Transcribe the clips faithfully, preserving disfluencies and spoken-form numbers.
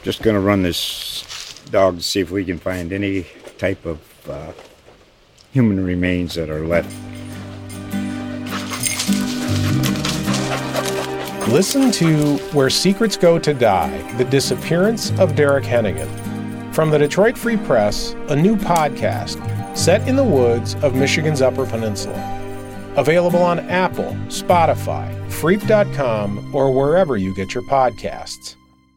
Just going to run this dog to see if we can find any type of uh, human remains that are left. Listen to Where Secrets Go to Die, The Disappearance of Derek Hennigan. From the Detroit Free Press, a new podcast set in the woods of Michigan's Upper Peninsula. Available on Apple, Spotify, Freep dot com, or wherever you get your podcasts.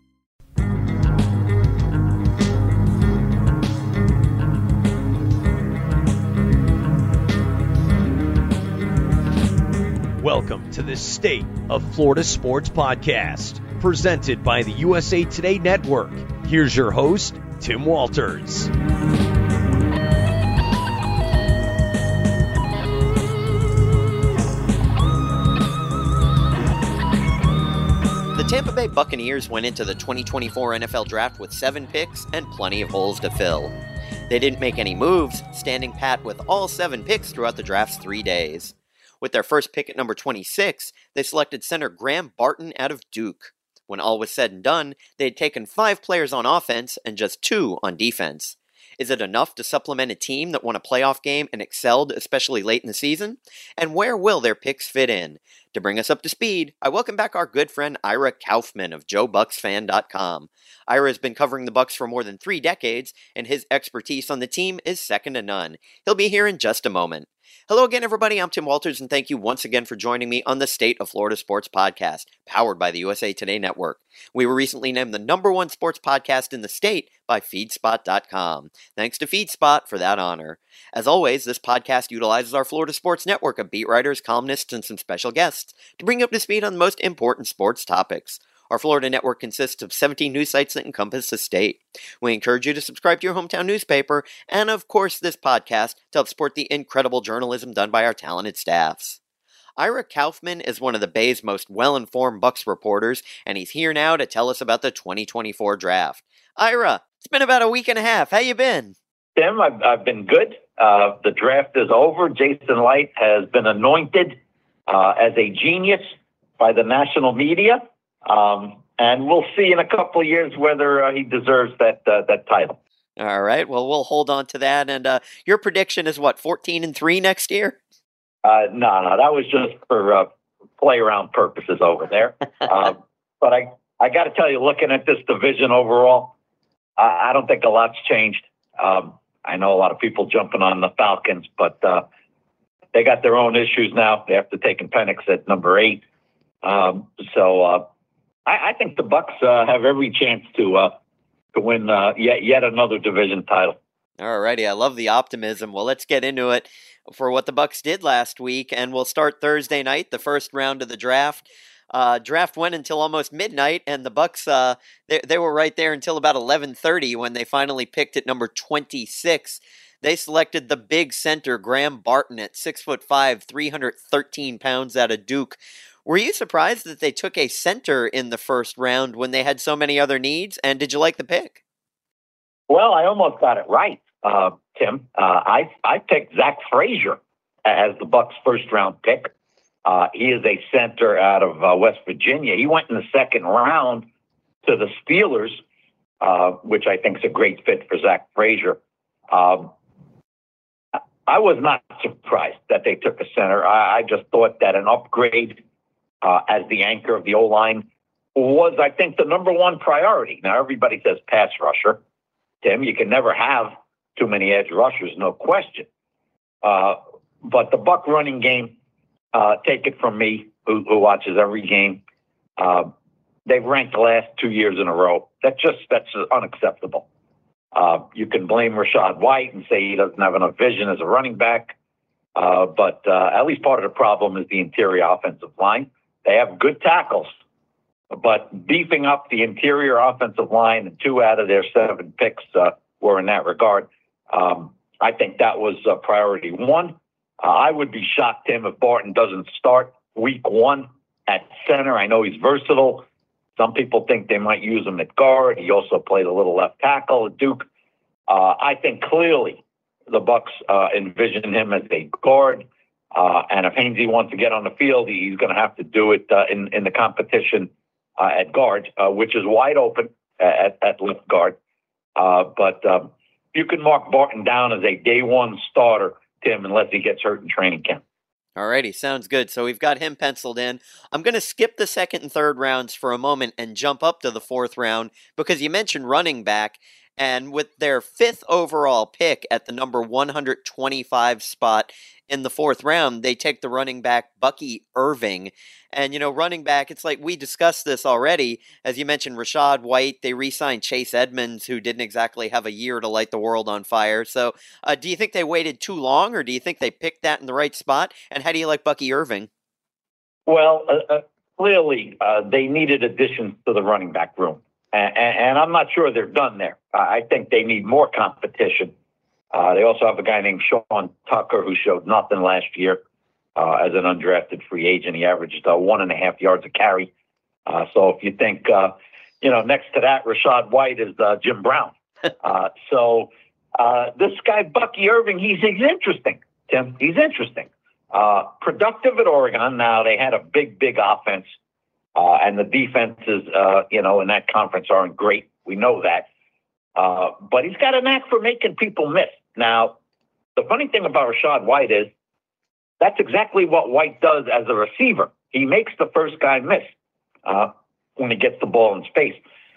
Welcome to the State of Florida Sports Podcast, presented by the U S A Today Network. Here's your host, Tim Walters. The Tampa Bay Buccaneers went into the twenty twenty-four N F L Draft with seven picks and plenty of holes to fill. They didn't make any moves, standing pat with all seven picks throughout the draft's three days. With their first pick at number twenty-six, they selected center Graham Barton out of Duke. When all was said and done, they had taken five players on offense and just two on defense. Is it enough to supplement a team that won a playoff game and excelled, especially late in the season? And where will their picks fit in? To bring us up to speed, I welcome back our good friend Ira Kaufman of Joe Bucks Fan dot com. Ira has been covering the Bucks for more than three decades, and his expertise on the team is second to none. He'll be here in just a moment. Hello again, everybody. I'm Tim Walters, and thank you once again for joining me on the State of Florida Sports Podcast, powered by the U S A Today Network. We were recently named the number one sports podcast in the state by Feedspot dot com. Thanks to Feedspot for that honor. As always, this podcast utilizes our Florida Sports Network of beat writers, columnists, and some special guests to bring you up to speed on the most important sports topics. Our Florida network consists of seventeen news sites that encompass the state. We encourage you to subscribe to your hometown newspaper and, of course, this podcast to help support the incredible journalism done by our talented staffs. Ira Kaufman is one of the Bay's most well-informed Bucks reporters, and he's here now to tell us about the twenty twenty-four draft. Ira, it's been about a week and a half. How you been? Tim, I've, I've been good. Uh, the draft is over. Jason Licht has been anointed uh, as a genius by the national media. Um, and we'll see in a couple of years whether uh, he deserves that uh, that title. All right. Well, we'll hold on to that. And uh, your prediction is what, fourteen and three next year? Uh, no, no, that was just for uh, play around purposes over there. uh, but I, I got to tell you, looking at this division overall, I, I don't think a lot's changed. Um, I know a lot of people jumping on the Falcons, but uh, they got their own issues now after taking Penix at number eight. Um, so. Uh, I, I think the Bucks uh, have every chance to uh, to win uh, yet yet another division title. All righty, I love the optimism. Well, let's get into it for what the Bucks did last week, and we'll start Thursday night, the first round of the draft. Uh, draft went until almost midnight, and the Bucks uh, they they were right there until about eleven thirty when they finally picked at number twenty-six. They selected the big center Graham Barton at six foot five, three hundred thirteen pounds out of Duke. Were you surprised that they took a center in the first round when they had so many other needs? And did you like the pick? Well, I almost got it right, uh, Tim. Uh, I I picked Zach Frazier as the Bucks' first round pick. Uh, he is a center out of uh, West Virginia. He went in the second round to the Steelers, uh, which I think is a great fit for Zach Frazier. Um, I was not surprised that they took a center. I, I just thought that an upgrade Uh, as the anchor of the O-line was, I think, the number one priority. Now, everybody says pass rusher. Tim, you can never have too many edge rushers, no question. Uh, but the Buck running game, uh, take it from me, who, who watches every game, uh, they've ranked the last two years in a row. That's just, that's unacceptable. Uh, you can blame Rachaad White and say he doesn't have enough vision as a running back. Uh, but uh, at least part of the problem is the interior offensive line. They have good tackles, but beefing up the interior offensive line, and two out of their seven picks uh, were in that regard. Um, I think that was uh, priority one. Uh, I would be shocked, Tim, if Barton doesn't start week one at center. I know he's versatile. Some people think they might use him at guard. He also played a little left tackle at Duke. Uh, I think clearly the Bucks uh, envision him as a guard. Uh, and if Hainsey wants to get on the field, he's going to have to do it uh, in, in the competition uh, at guard, uh, which is wide open. at, at left guard. Uh, but um, you can mark Barton down as a day one starter, Tim, unless he gets hurt in training camp. Alrighty, sounds good. So we've got him penciled in. I'm going to skip the second and third rounds for a moment and jump up to the fourth round because you mentioned running back. And with their fifth overall pick at the number one hundred twenty-five spot in the fourth round, they take the running back Bucky Irving. And, you know, running back, it's like we discussed this already. As you mentioned, Rachaad White, they re-signed Chase Edmonds, who didn't exactly have a year to light the world on fire. So uh, do you think they waited too long, or do you think they picked that in the right spot? And how do you like Bucky Irving? Well, uh, uh, clearly, uh, they needed additions to the running back room. And, and I'm not sure they're done there. I think they need more competition. Uh, they also have a guy named Sean Tucker who showed nothing last year uh, as an undrafted free agent. He averaged uh, one and a half yards a carry. Uh, so if you think, uh, you know, next to that, Rachaad White is uh, Jim Brown. uh, so uh, this guy, Bucky Irving, he's, he's interesting, Tim. He's interesting. Uh, productive at Oregon. Now, they had a big, big offense. Uh, and the defenses, uh, you know, in that conference aren't great. We know that. Uh, but he's got a knack for making people miss. Now, the funny thing about Rachaad White is that's exactly what White does as a receiver. He makes the first guy miss uh, when he gets the ball in space.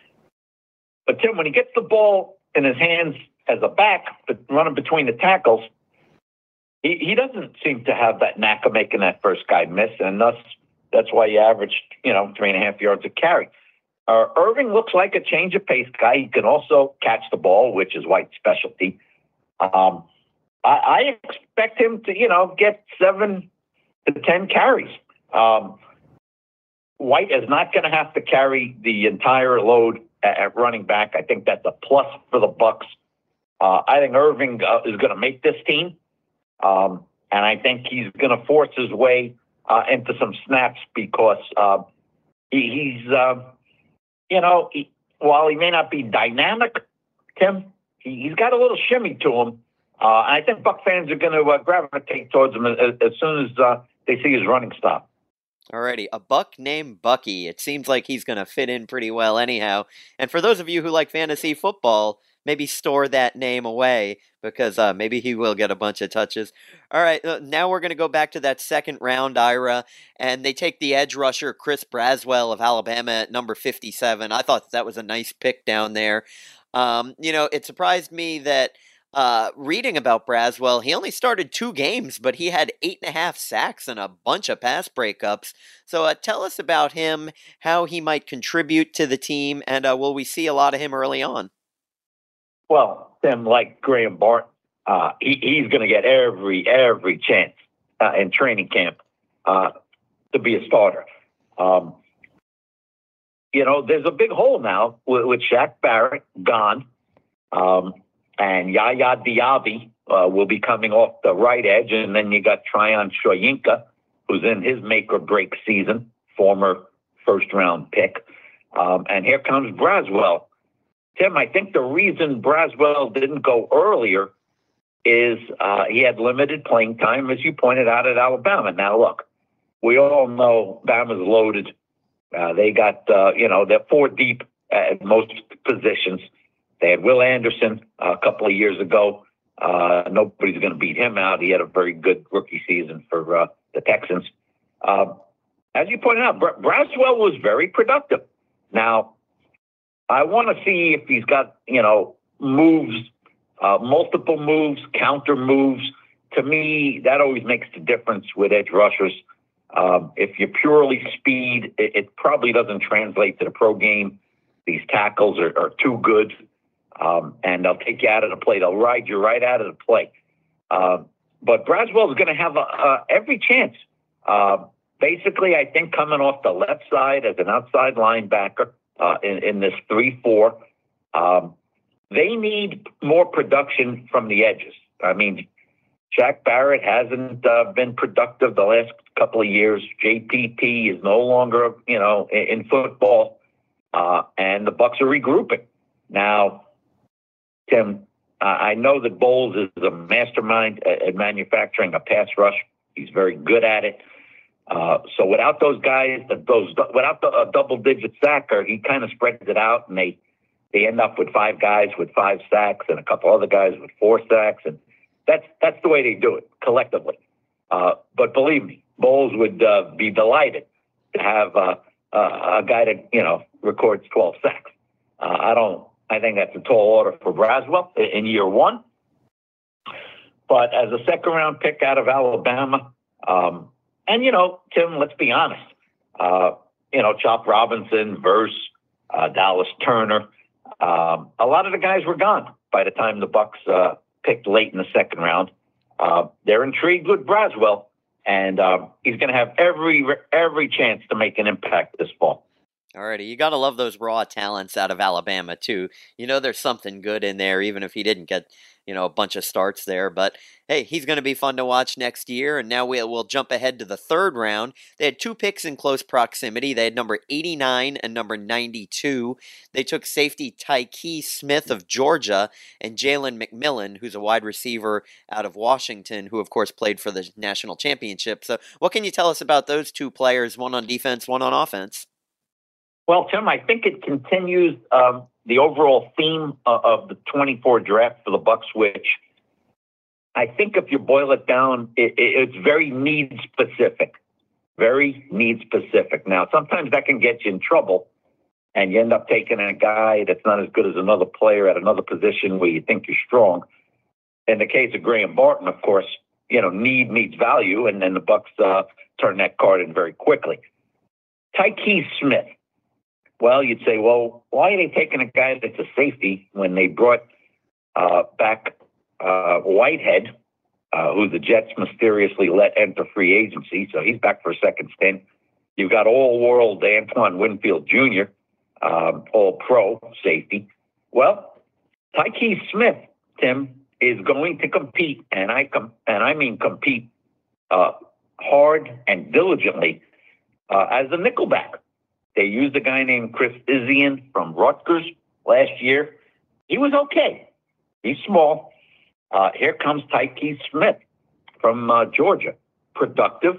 But, Tim, when he gets the ball in his hands as a back, but running between the tackles, he, he doesn't seem to have that knack of making that first guy miss, and thus that's why he averaged, you know, three and a half yards a carry. Uh, Irving looks like a change of pace guy. He can also catch the ball, which is White's specialty. Um, I, I expect him to, you know, get seven to ten carries. Um, White is not going to have to carry the entire load at, at running back. I think that's a plus for the Bucs. Uh, I think Irving uh, is going to make this team, um, and I think he's going to force his way Uh, into some snaps because uh, he, he's, uh, you know, he, while he may not be dynamic, Tim, he, he's got a little shimmy to him. Uh, and I think Buck fans are going to uh, gravitate towards him as, as soon as uh, they see his running stop. Alrighty, a buck named Bucky. It seems like he's going to fit in pretty well anyhow. And for those of you who like fantasy football, maybe store that name away because uh, maybe he will get a bunch of touches. All right, uh, now we're going to go back to that second round, Ira, and they take the edge rusher Chris Braswell of Alabama at number fifty-seven. I thought that was a nice pick down there. Um, you know, it surprised me that uh, reading about Braswell, he only started two games, but he had eight and a half sacks and a bunch of pass breakups. So uh, tell us about him, how he might contribute to the team, and uh, will we see a lot of him early on? Well, Tim, like Graham Barton, uh, he, he's going to get every every chance uh, in training camp uh, to be a starter. Um, you know, there's a big hole now with, with Shaq Barrett gone, um, and Yaya Diaby uh, will be coming off the right edge, and then you got Tryon Shoyinka, who's in his make or break season, former first round pick, um, and here comes Braswell. Tim, I think the reason Braswell didn't go earlier is uh, he had limited playing time, as you pointed out, at Alabama. Now, look, we all know Bama's loaded. Uh, they got, uh, you know, they're four deep at most positions. They had Will Anderson uh, a couple of years ago. Uh, nobody's going to beat him out. He had a very good rookie season for uh, the Texans. Uh, as you pointed out, Br- Braswell was very productive. Now, I want to see if he's got, you know, moves, uh, multiple moves, counter moves. To me, that always makes the difference with edge rushers. Um, if you're purely speed, it, it probably doesn't translate to the pro game. These tackles are, are too good, um, and they'll take you out of the play. They'll ride you right out of the play. Uh, but Braswell is going to have a, a, every chance. Uh, basically, I think coming off the left side as an outside linebacker, Uh, in, in this three four. Um, they need more production from the edges. I mean, Shaq Barrett hasn't uh, been productive the last couple of years. J P P is no longer, you know, in, in football, uh, and the Bucs are regrouping. Now, Tim, uh, I know that Bowles is a mastermind at, at manufacturing a pass rush. He's very good at it. Uh, so without those guys, those without the a double-digit sacker, he kind of spreads it out, and they they end up with five guys with five sacks and a couple other guys with four sacks, and that's that's the way they do it collectively. Uh, but believe me, Bowles would uh, be delighted to have uh, uh, a guy that you know records twelve sacks. Uh, I don't. I think that's a tall order for Braswell in year one. But as a second round pick out of Alabama, um, and you know, Tim, let's be honest. Uh, you know, Chop Robinson, Verse, uh, Dallas Turner. Um, a lot of the guys were gone by the time the Bucks uh, picked late in the second round. Uh, they're intrigued with Braswell, and uh, he's going to have every every chance to make an impact this fall. Alrighty, you gotta love those raw talents out of Alabama too. You know there's something good in there, even if he didn't get, you know, a bunch of starts there. But hey, he's gonna be fun to watch next year. And now we'll, we'll jump ahead to the third round. They had two picks in close proximity. They had number eighty-nine and number ninety-two. They took safety Tyke Smith of Georgia and Jalen McMillan, who's a wide receiver out of Washington, who of course played for the national championship. So what can you tell us about those two players, one on defense, one on offense? Well, Tim, I think it continues um, the overall theme of, of the twenty-four draft for the Bucks, which I think if you boil it down, it, it, it's very need specific, very need specific. Now, sometimes that can get you in trouble, and you end up taking a guy that's not as good as another player at another position where you think you're strong. In the case of Graham Barton, of course, you know, need meets value, and then the Bucks uh, turn that card in very quickly. Tyke Smith. Well, you'd say, well, why are they taking a guy that's a safety when they brought uh, back uh, Whitehead, uh, who the Jets mysteriously let enter free agency, so he's back for a second stint. You've got all-world Antoine Winfield Junior, um, all-pro safety. Well, Tyke Smith, Tim, is going to compete, and I com- and I mean compete uh, hard and diligently uh, as a nickelback. They used a guy named Chris Izian from Rutgers last year. He was okay. He's small. Uh, here comes Tyke Smith from uh, Georgia. Productive.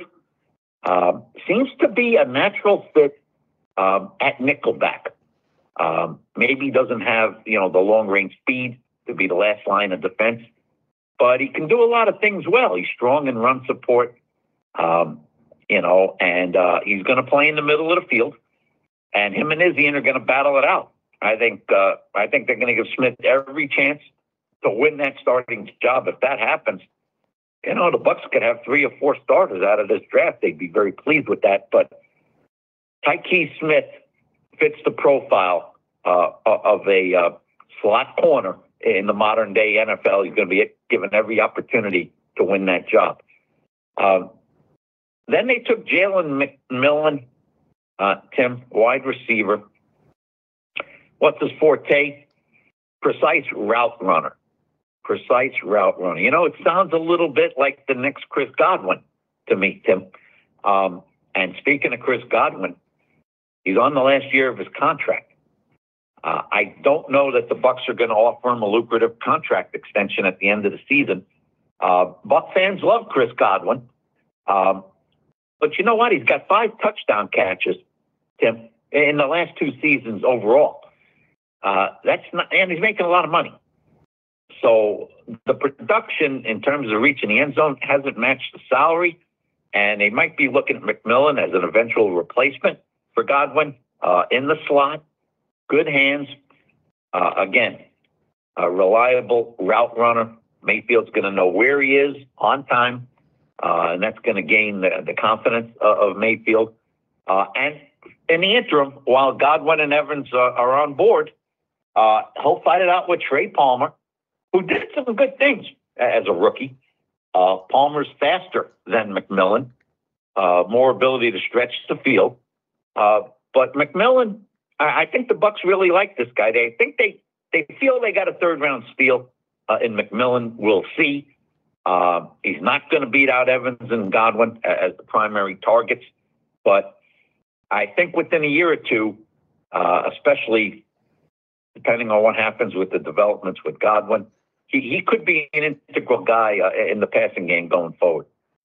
Uh, seems to be a natural fit uh, at nickelback. Um, maybe doesn't have, you know, the long-range speed to be the last line of defense, but he can do a lot of things well. He's strong in run support, um, you know, and uh, he's going to play in the middle of the field. And him and Izian are going to battle it out. I think uh, I think they're going to give Smith every chance to win that starting job. If that happens, you know, the Bucks could have three or four starters out of this draft. They'd be very pleased with that. But Tyke Smith fits the profile uh, of a uh, slot corner in the modern day N F L. He's going to be given every opportunity to win that job. Uh, then they took Jalen McMillan. Uh, Tim, wide receiver. What's his forte? Precise route runner. Precise route runner. You know, it sounds a little bit like the next Chris Godwin to me, Tim. Um, and speaking of Chris Godwin, he's on the last year of his contract. Uh, I don't know that the Bucks are going to offer him a lucrative contract extension at the end of the season. Uh, Buck fans love Chris Godwin. Um, but you know what? He's got five touchdown catches, Tim, in the last two seasons overall. Uh, that's not, and he's making a lot of money. So the production in terms of reaching the end zone hasn't matched the salary, and they might be looking at McMillan as an eventual replacement for Godwin uh, in the slot. Good hands. Uh, again, a reliable route runner. Mayfield's going to know where he is on time, uh, and that's going to gain the, the confidence of, of Mayfield. Uh, and in the interim, while Godwin and Evans are, are on board, uh, he'll fight it out with Trey Palmer, who did some good things as a rookie. Uh, Palmer's faster than McMillan, uh, more ability to stretch the field. Uh, but McMillan, I, I think the Bucks really like this guy. They think they, they feel they got a third round steal uh, in McMillan. We'll see. Uh, he's not going to beat out Evans and Godwin as the primary targets, but I think within a year or two, uh, especially depending on what happens with the developments with Godwin, he, he could be an integral guy uh, in the passing game going forward.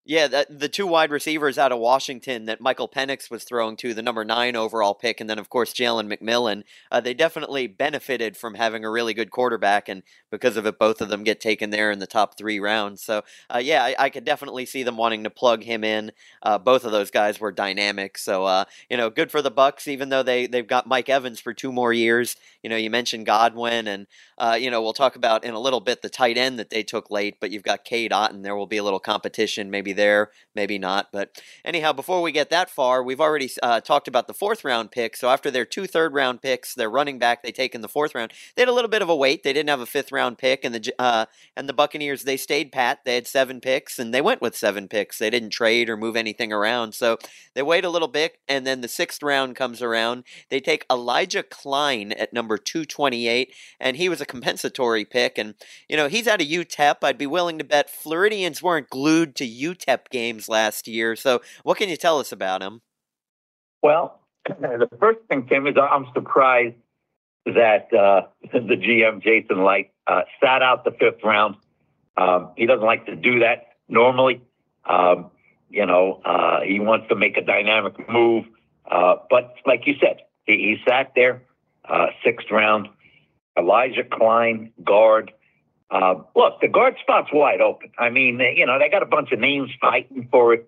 Yeah, that, the two wide receivers out of Washington that Michael Penix was throwing to, the number nine overall pick, and then, of course, Jalen McMillan, uh, they definitely benefited from having a really good quarterback, and because of it, both of them get taken there in the top three rounds. So, uh, yeah, I, I could definitely see them wanting to plug him in. Uh, both of those guys were dynamic, so, uh, you know, good for the Bucs, even though they, they've got Mike Evans for two more years. You know, you mentioned Godwin, and, uh, you know, we'll talk about in a little bit the tight end that they took late, but you've got Cade Otton. There will be a little competition, maybe there, maybe not. But anyhow, before we get that far, we've already uh, talked about the fourth round pick. So after their two third round picks, their running back they take in the fourth round, they had a little bit of a wait. They didn't have a fifth round pick, and the uh, and the Buccaneers, they stayed pat. They had seven picks, and they went with seven picks. They didn't trade or move anything around. So they wait a little bit, and then the sixth round comes around. They take Elijah Klein at number two twenty-eight, and he was a compensatory pick. And, you know, he's out of U T E P. I'd be willing to bet Floridians weren't glued to U T E P games last year. So what can you tell us about him? Well, the first thing, Tim, is I'm surprised that uh, the G M, Jason Licht, uh, sat out the fifth round. Um, he doesn't like to do that normally. Um, you know, uh, he wants to make a dynamic move. Uh, but like you said, he, he sat there, uh, sixth round. Elijah Klein, guard. Uh, look, the guard spot's wide open. I mean, you know, they got a bunch of names fighting for it.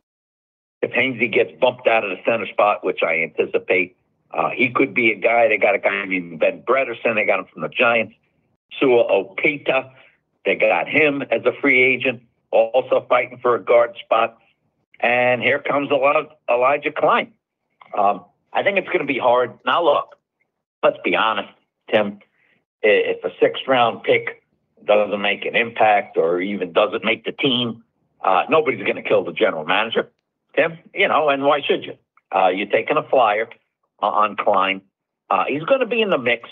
If Hainsey gets bumped out of the center spot, which I anticipate, uh, he could be a guy. They got a guy named Ben Bredeson. They got him from the Giants. Sua Opeta, they got him as a free agent, also fighting for a guard spot. And here comes Elijah Klein. Um, I think it's going to be hard. Now, look, let's be honest, Tim. If a sixth-round pick doesn't make an impact or even doesn't make the team, uh, nobody's going to kill the general manager, Tim. You know, and why should you? Uh, you're taking a flyer on Klein. Uh, he's going to be in the mix.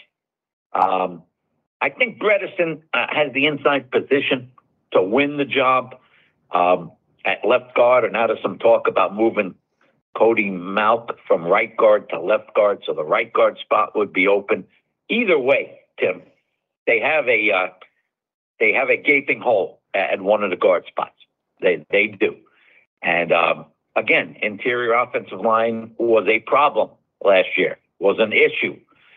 Um, I think Bredeson uh, has the inside position to win the job um, at left guard, and now there's some talk about moving Cody Mauch from right guard to left guard, so the right guard spot would be open. Either way, Tim, they have a uh, they have a gaping hole at one of the guard spots. They they do, and um, again, interior offensive line was a problem last year. Was an issue.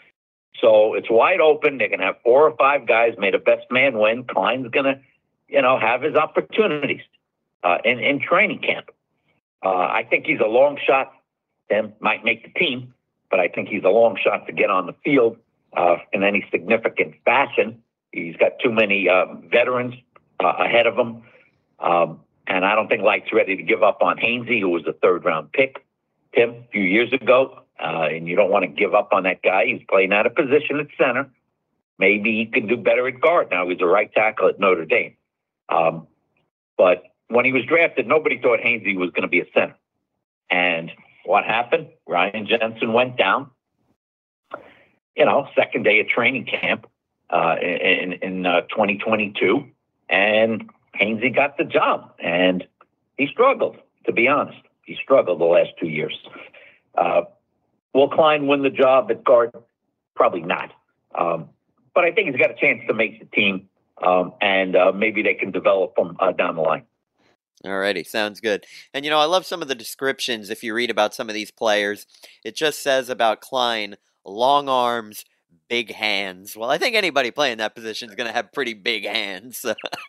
So it's wide open. They're going to have four or five guys. May the best man win. Klein's going to, you know, have his opportunities uh, in in training camp. Uh, I think he's a long shot. Tim might make the team, but I think he's a long shot to get on the field uh, in any significant fashion. He's got too many uh, veterans uh, ahead of him, um, and I don't think Light's ready to give up on Hainsey, who was a third-round pick, Tim, a few years ago. Uh, and you don't want to give up on that guy. He's playing out of position at center. Maybe he can do better at guard. Now he's a right tackle at Notre Dame. Um, but when he was drafted, nobody thought Hainsey was going to be a center. And what happened? Ryan Jensen went down, you know, second day of training camp uh, in, in uh, twenty twenty-two. And Hainsey got the job. And he struggled, to be honest. He struggled the last two years. Uh, Will Klein win the job at guard? Probably not. Um, but I think he's got a chance to make the team, um, and uh, maybe they can develop him uh, down the line. Alrighty, sounds good. And, you know, I love some of the descriptions if you read about some of these players. It just says about Klein, long arms, big hands. Well, I think anybody playing that position is going to have pretty big hands.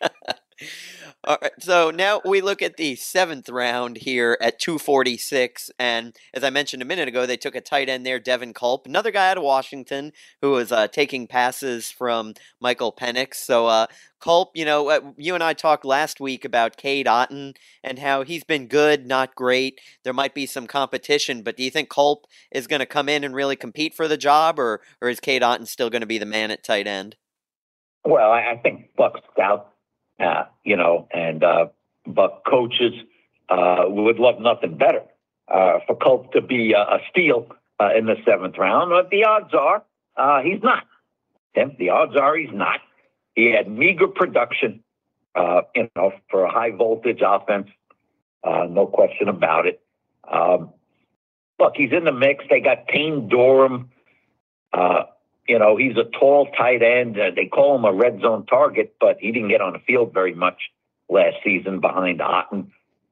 All right, so now we look at the seventh round here at two forty-six, and as I mentioned a minute ago, they took a tight end there, Devin Culp, another guy out of Washington who was uh, taking passes from Michael Penix. So uh, Culp, you know, uh, you and I talked last week about Cade Otton and how he's been good, not great. There might be some competition, but do you think Culp is going to come in and really compete for the job, or or is Cade Otton still going to be the man at tight end? Well, I, I think Buck Stout. Uh, you know, and uh, but coaches uh, would love nothing better uh, for Culp to be a, a steal uh, in the seventh round. But the odds are uh, he's not. Tim, the odds are he's not. He had meager production, uh, you know, for a high voltage offense. Uh, no question about it. Um, look, he's in the mix. They got Payne Durham. Uh, You know, he's a tall tight end. Uh, they call him a red zone target, but he didn't get on the field very much last season behind Otton.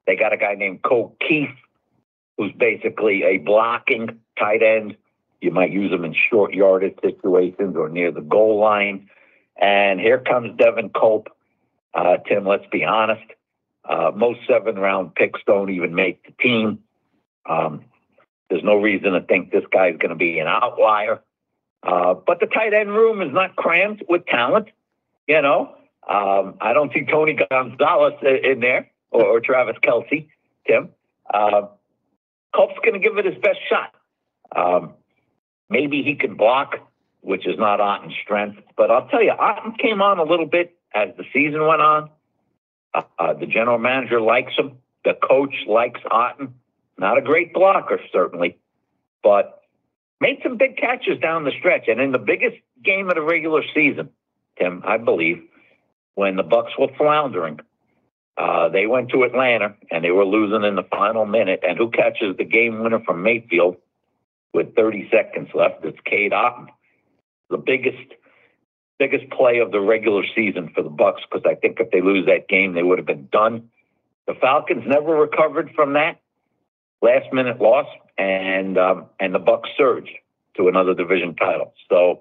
They got a guy named Cole Keith, who's basically a blocking tight end. You might use him in short yardage situations or near the goal line. And here comes Devin Culp. Uh, Tim, let's be honest. Uh, most seven-round picks don't even make the team. Um, there's no reason to think this guy's going to be an outlier. Uh, but the tight end room is not crammed with talent. You know, um, I don't see Tony Gonzalez in there or, or Travis Kelce, Tim. Uh, Culp's going to give it his best shot. Um, maybe he can block, which is not Otten's strength. But I'll tell you, Otten came on a little bit as the season went on. Uh, uh, the general manager likes him. The coach likes Otten. Not a great blocker, certainly, but made some big catches down the stretch. And in the biggest game of the regular season, Tim, I believe, when the Bucs were floundering, uh, they went to Atlanta and they were losing in the final minute. And who catches the game winner from Mayfield with thirty seconds left? It's Cade Otton. The biggest biggest play of the regular season for the Bucs, because I think if they lose that game, they would have been done. The Falcons never recovered from that last minute loss, and um, and the Bucs surged to another division title. So,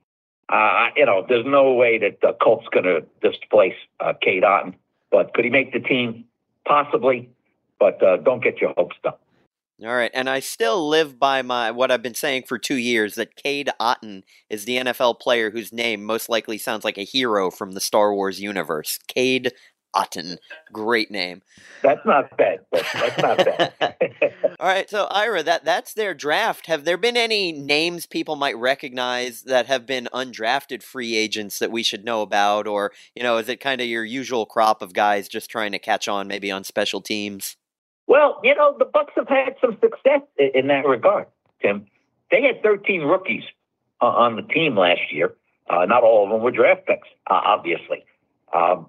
uh, you know, there's no way that uh, Colt's going to displace uh, Cade Otton. But could he make the team? Possibly, but uh, don't get your hopes up. All right, and I still live by my what I've been saying for two years, that Cade Otton is the N F L player whose name most likely sounds like a hero from the Star Wars universe. Cade Otton. Great name. That's not bad. That's, that's not bad. All right, so Ira, that, that's their draft. Have there been any names people might recognize that have been undrafted free agents that we should know about? Or, you know, is it kind of your usual crop of guys just trying to catch on maybe on special teams? Well, you know, the Bucs have had some success in that regard, Tim. They had thirteen rookies uh, on the team last year. Uh, not all of them were draft picks, uh, obviously. Um,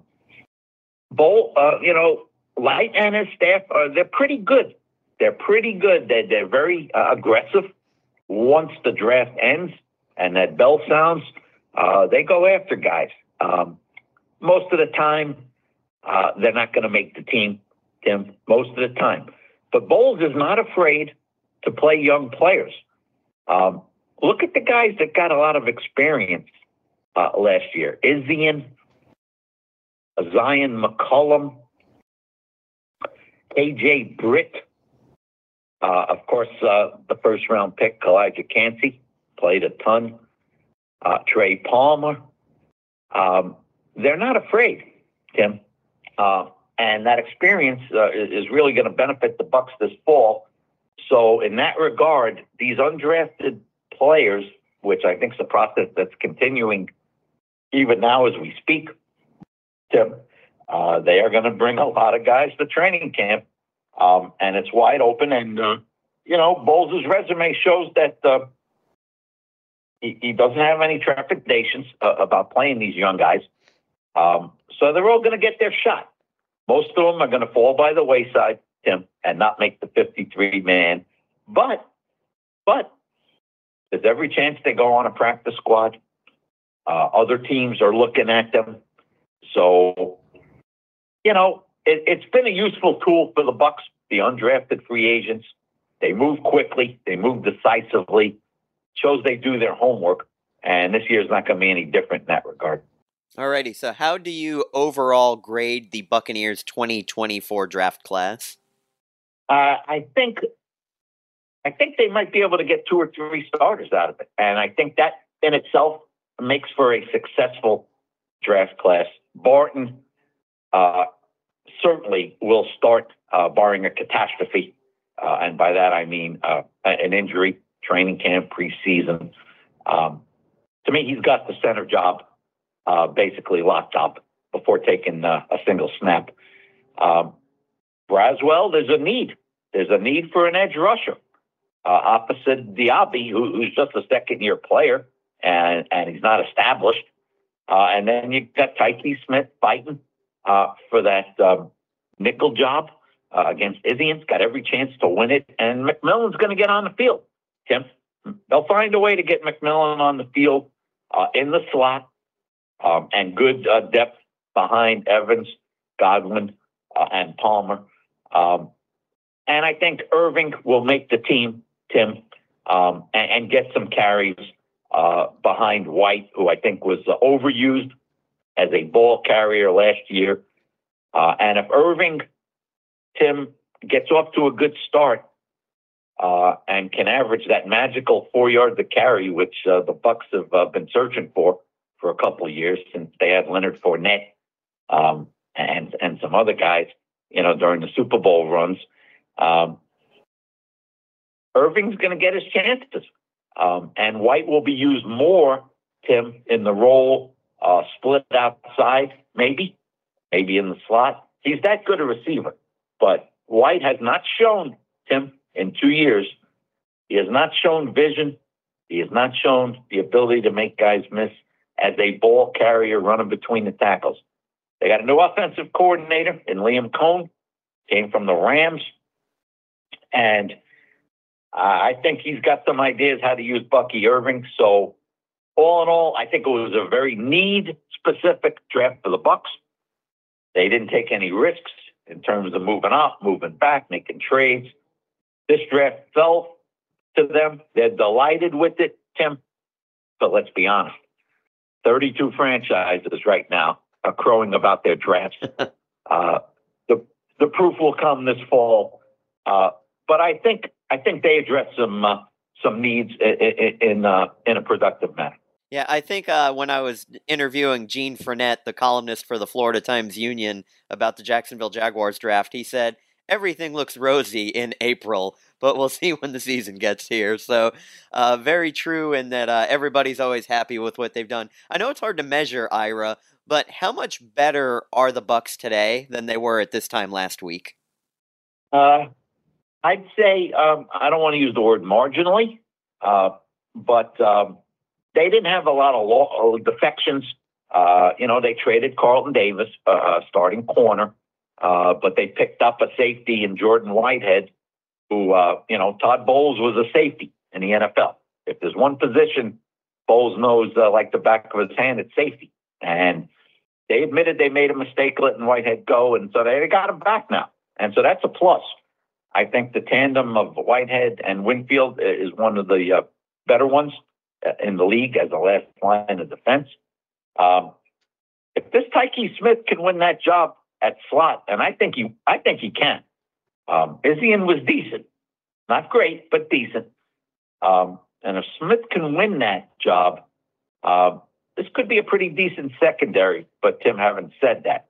Bowl, uh, you know, Light and his staff, uh, they're pretty good. They're pretty good. They're, they're very uh, aggressive. Once the draft ends and that bell sounds, uh, they go after guys. Um, most of the time, uh, they're not going to make the team, Tim, most of the time. But Bowles is not afraid to play young players. Um, look at the guys that got a lot of experience uh, last year. Izzian, Zion McCullum, A J Britt, uh, of course, uh, the first-round pick, Elijah Cansey, played a ton. Uh, Trey Palmer. Um, they're not afraid, Tim. Uh, and that experience uh, is really going to benefit the Bucs this fall. So in that regard, these undrafted players, which I think is a process that's continuing even now as we speak, Tim, uh, they are going to bring a lot of guys to training camp, um, and it's wide open. And, uh, you know, Bowles' resume shows that uh, he, he doesn't have any trepidations uh, about playing these young guys. Um, so they're all going to get their shot. Most of them are going to fall by the wayside, Tim, and not make the fifty-three man. But, but there's every chance they go on a practice squad. Uh, other teams are looking at them. So, you know, it, it's been a useful tool for the Bucs, the undrafted free agents. They move quickly. They move decisively. Shows they do their homework. And this year's not going to be any different in that regard. Alrighty, so how do you overall grade the Buccaneers twenty twenty-four draft class? Uh, I think I think they might be able to get two or three starters out of it. And I think that in itself makes for a successful draft class. Barton uh, certainly will start, uh, barring a catastrophe. Uh, and by that, I mean uh, an injury, training camp, preseason. Um, to me, he's got the center job uh, basically locked up before taking uh, a single snap. Um, Braswell, there's a need. There's a need for an edge rusher uh, opposite Diaby, who, who's just a second-year player, and, and he's not established. Uh, and then you've got Tyke Smith fighting uh, for that um, nickel job uh, against Izzian's. Got every chance to win it. And McMillan's going to get on the field, Tim. They'll find a way to get McMillan on the field uh, in the slot um, and good uh, depth behind Evans, Godwin, uh, and Palmer. Um, and I think Irving will make the team, Tim, um, and, and get some carries uh, behind White, who I think was uh, overused as a ball carrier last year. Uh, and if Irving, Tim, gets off to a good start uh, and can average that magical four yards a carry, which uh, the Bucs have uh, been searching for for a couple of years since they had Leonard Fournette um, and and some other guys, you know, during the Super Bowl runs. Um, Irving's going to get his chances, um, and White will be used more, Tim, in the role uh, split outside, maybe, maybe in the slot. He's that good a receiver, but White has not shown, Tim, in two years, he has not shown vision. He has not shown the ability to make guys miss as a ball carrier running between the tackles. They got a new offensive coordinator in Liam Cohn, came from the Rams, and uh, I think he's got some ideas how to use Bucky Irving. So all in all, I think it was a very need-specific draft for the Bucs. They didn't take any risks in terms of moving up, moving back, making trades. This draft fell to them. They're delighted with it, Tim. But let's be honest. thirty-two franchises right now are crowing about their drafts. uh, the the proof will come this fall. Uh, but I think I think they address some uh, some needs in in, uh, in a productive manner. Yeah, I think uh, when I was interviewing Gene Fournette, the columnist for the Florida Times-Union, about the Jacksonville Jaguars draft, he said, everything looks rosy in April, but we'll see when the season gets here. So uh, very true in that uh, everybody's always happy with what they've done. I know it's hard to measure, Ira, but how much better are the Bucs today than they were at this time last week? Uh, I'd say, um, I don't want to use the word marginally, uh, but um, they didn't have a lot of law, defections. Uh, you know, they traded Carlton Davis, uh, starting corner. Uh, but they picked up a safety in Jordan Whitehead, who, uh, you know, Todd Bowles was a safety in the N F L. If there's one position Bowles knows uh, like the back of his hand, it's safety. And they admitted they made a mistake letting Whitehead go, and so they got him back now. And so that's a plus. I think the tandem of Whitehead and Winfield is one of the uh, better ones in the league as a last line of defense. Um, if this Tyke Smith can win that job at slot, and I think he, I think he can. Um, Isian was decent, not great, but decent. Um, and if Smith can win that job, uh, this could be a pretty decent secondary. But Tim, having said that,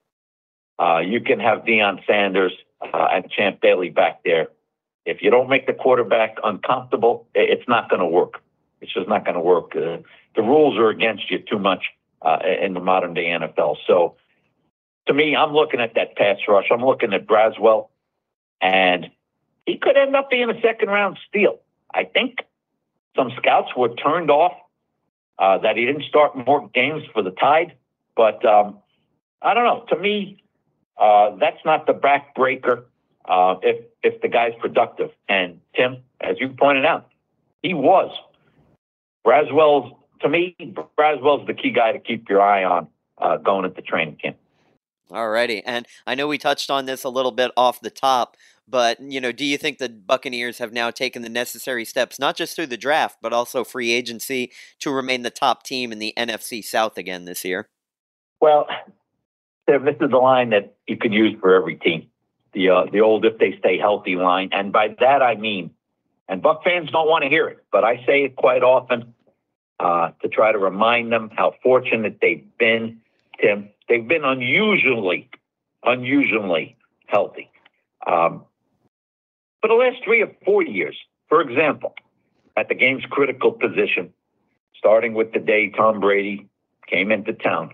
uh, you can have Deion Sanders uh, and Champ Bailey back there. If you don't make the quarterback uncomfortable, it's not going to work. It's just not going to work. Uh, the rules are against you too much uh, in the modern day N F L. So, to me, I'm looking at that pass rush. I'm looking at Braswell, and he could end up being a second-round steal. I think some scouts were turned off uh, that he didn't start more games for the Tide. But um, I don't know. To me, uh, that's not the backbreaker uh, if if the guy's productive. And, Tim, as you pointed out, he was. Braswell's, to me, Braswell's the key guy to keep your eye on uh, going into training camp. Alrighty, and I know we touched on this a little bit off the top, but, you know, do you think the Buccaneers have now taken the necessary steps, not just through the draft, but also free agency, to remain the top team in the N F C South again this year? Well, this is the line that you can use for every team, the uh, the old if they stay healthy line. And by that I mean, and Buc fans don't want to hear it, but I say it quite often uh, to try to remind them how fortunate they've been, Tim. They've been unusually, unusually healthy. Um, for the last three or four years, for example, at the game's critical position, starting with the day Tom Brady came into town,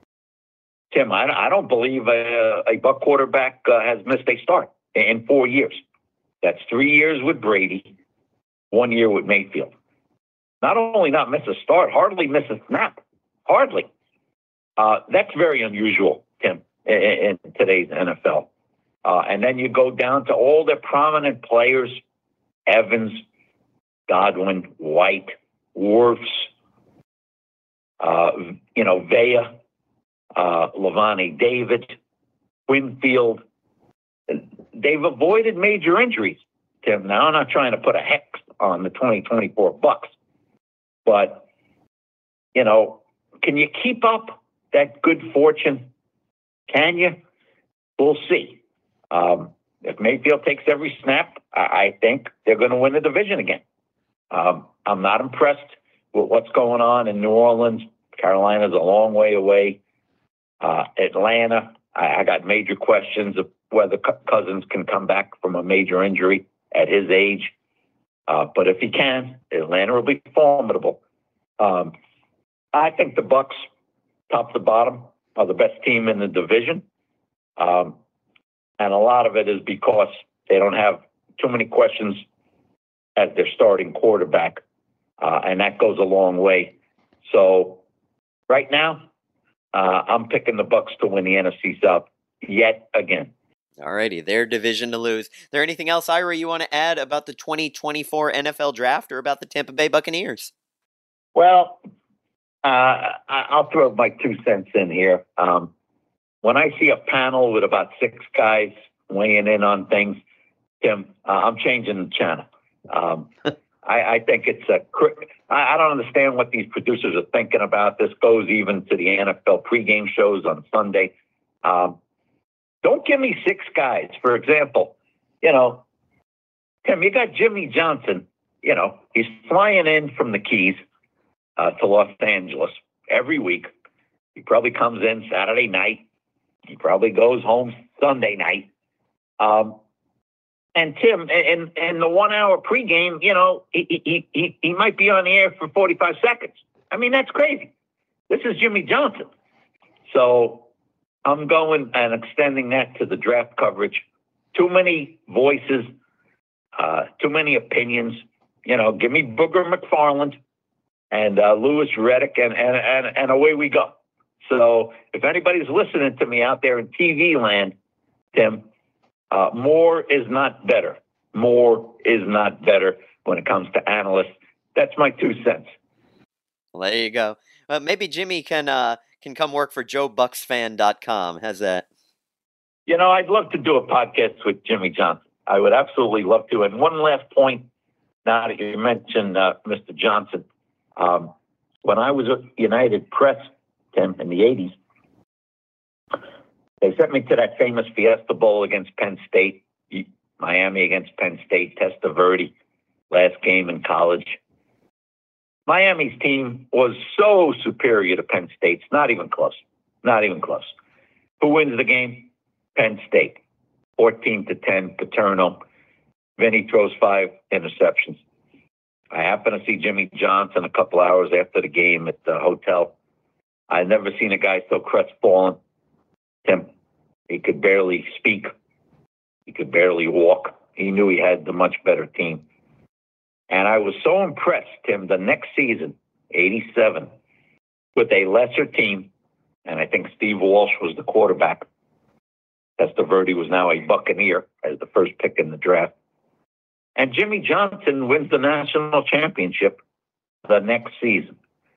Tim, I, I don't believe a, a Buc quarterback uh, has missed a start in four years. That's three years with Brady, one year with Mayfield. Not only not miss a start, hardly miss a snap. Hardly. Uh, that's very unusual, Tim, in, in today's N F L. Uh, and then you go down to all the prominent players, Evans, Godwin, White, Wirfs, uh, you know, Vea, uh, Lavonte David, Winfield. they've avoided major injuries, Tim. Now, I'm not trying to put a hex on the twenty twenty-four Bucks, but, you know, can you keep up that good fortune? Can you? We'll see. Um, if Mayfield takes every snap, I, I think they're going to win the division again. Um, I'm not impressed with what's going on in New Orleans. Carolina's a long way away. Uh, Atlanta, I, I got major questions of whether Cousins can come back from a major injury at his age. Uh, but if he can, Atlanta will be formidable. Um, I think the Bucks, top to bottom, are the best team in the division. Um, and a lot of it is because they don't have too many questions as their starting quarterback. Uh, and that goes a long way. So right now, uh, I'm picking the Bucks to win the N F C South yet again. Alrighty, their division to lose. Is there anything else, Ira, you want to add about the twenty twenty-four N F L Draft or about the Tampa Bay Buccaneers? Well, uh, I'll throw my two cents in here. Um, when I see a panel with about six guys weighing in on things, Tim, uh, I'm changing the channel. Um, I, I think it's a. I, I don't understand what these producers are thinking about. This goes even to the N F L pregame shows on Sunday. Um, don't give me six guys. For example, you know, Tim, you got Jimmy Johnson. You know, he's flying in from the Keys uh, to Los Angeles every week. He probably comes in Saturday night. He probably goes home Sunday night. Um, and Tim, in, in the one-hour pregame, you know, he, he, he, he might be on the air for forty-five seconds. I mean, that's crazy. This is Jimmy Johnson. So I'm going and extending that to the draft coverage. Too many voices, uh, too many opinions. You know, give me Booger McFarland and uh, Louis Riddick, and, and, and, and away we go. So if anybody's listening to me out there in T V land, Tim, uh, more is not better. More is not better when it comes to analysts. That's my two cents. Well, there you go. Uh, maybe Jimmy can uh, can come work for Joe Bucks Fan dot com. How's that? You know, I'd love to do a podcast with Jimmy Johnson. I would absolutely love to. And one last point, now that you mentioned uh, Mister Johnson, um, when I was at United Press, Tim, in the eighties, they sent me to that famous Fiesta Bowl against Penn State, Miami against Penn State, Testaverde, last game in college. Miami's team was so superior to Penn State's, not even close, not even close. Who wins the game? Penn State, fourteen to ten, Paterno. Vinny throws five interceptions. I happened to see Jimmy Johnson a couple hours after the game at the hotel. I've never seen a guy so crestfallen. Tim, he could barely speak. He could barely walk. He knew he had the much better team. And I was so impressed, Tim, the next season, eighty-seven, with a lesser team, and I think Steve Walsh was the quarterback. Testaverde was now a Buccaneer as the first pick in the draft. And Jimmy Johnson wins the national championship the next season.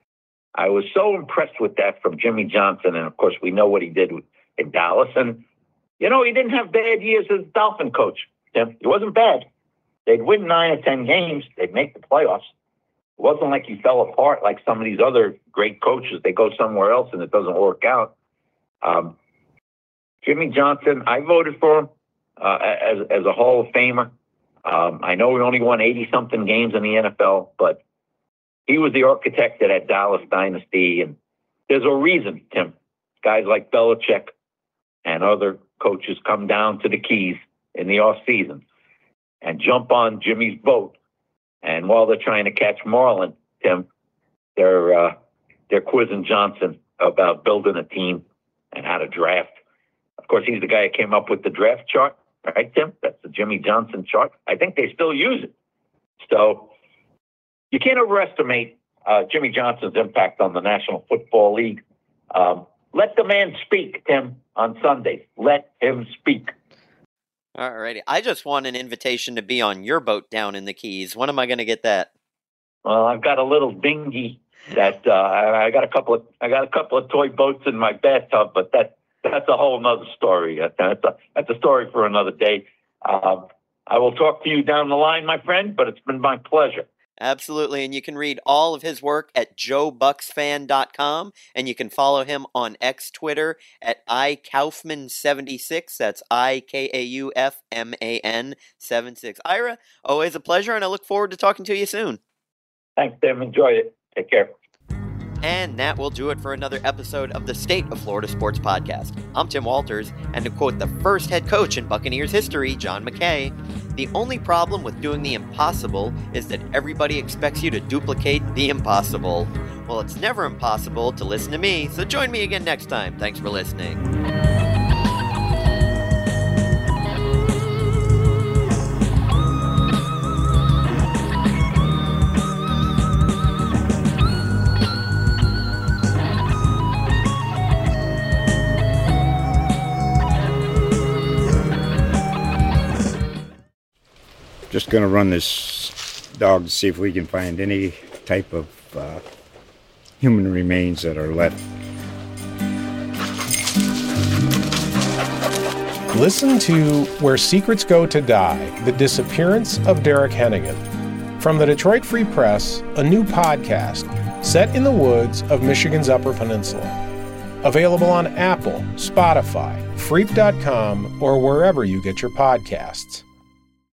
I was so impressed with that from Jimmy Johnson. And, of course, we know what he did in Dallas. And, you know, he didn't have bad years as Dolphin coach. Tim. He wasn't bad. They'd win nine or ten games. They'd make the playoffs. It wasn't like he fell apart like some of these other great coaches. They go somewhere else and it doesn't work out. Um, Jimmy Johnson, I voted for him uh, as, as a Hall of Famer. Um, I know he only won eighty-something games in the N F L, but he was the architect of that Dallas dynasty. And there's a reason, Tim. Guys like Belichick and other coaches come down to the Keys in the offseason and jump on Jimmy's boat. And while they're trying to catch Marlin, Tim, they're, uh, they're quizzing Johnson about building a team and how to draft. Of course, he's the guy who came up with the draft chart, right, Tim? That's the Jimmy Johnson chart. I think they still use it. So you can't overestimate uh, Jimmy Johnson's impact on the National Football League. Um, let the man speak, Tim, on Sundays. Let him speak. All righty. I just want an invitation to be on your boat down in the Keys. When am I going to get that? Well, I've got a little dinghy that uh, I got a couple of I got a couple of toy boats in my bathtub, but that that's a whole nother story. That's a that's a story for another day. Uh, I will talk to you down the line, my friend, but it's been my pleasure. Absolutely, and you can read all of his work at joe bucks fan dot com, and you can follow him on X Twitter at i kaufman seventy-six. That's I K A U F M A N seventy-six. Ira, always a pleasure, and I look forward to talking to you soon. Thanks, Tim. Enjoy it. Take care. And that will do it for another episode of the State of Florida Sports Podcast. I'm Tim Walters, and to quote the first head coach in Buccaneers history, John McKay, the only problem with doing the impossible is that everybody expects you to duplicate the impossible. Well, it's never impossible to listen to me, so join me again next time. Thanks for listening. Just going to run this dog to see if we can find any type of uh, human remains that are left. Listen to Where Secrets Go to Die, The Disappearance of Derek Hennigan. From the Detroit Free Press, a new podcast set in the woods of Michigan's Upper Peninsula. Available on Apple, Spotify, freep dot com, or wherever you get your podcasts.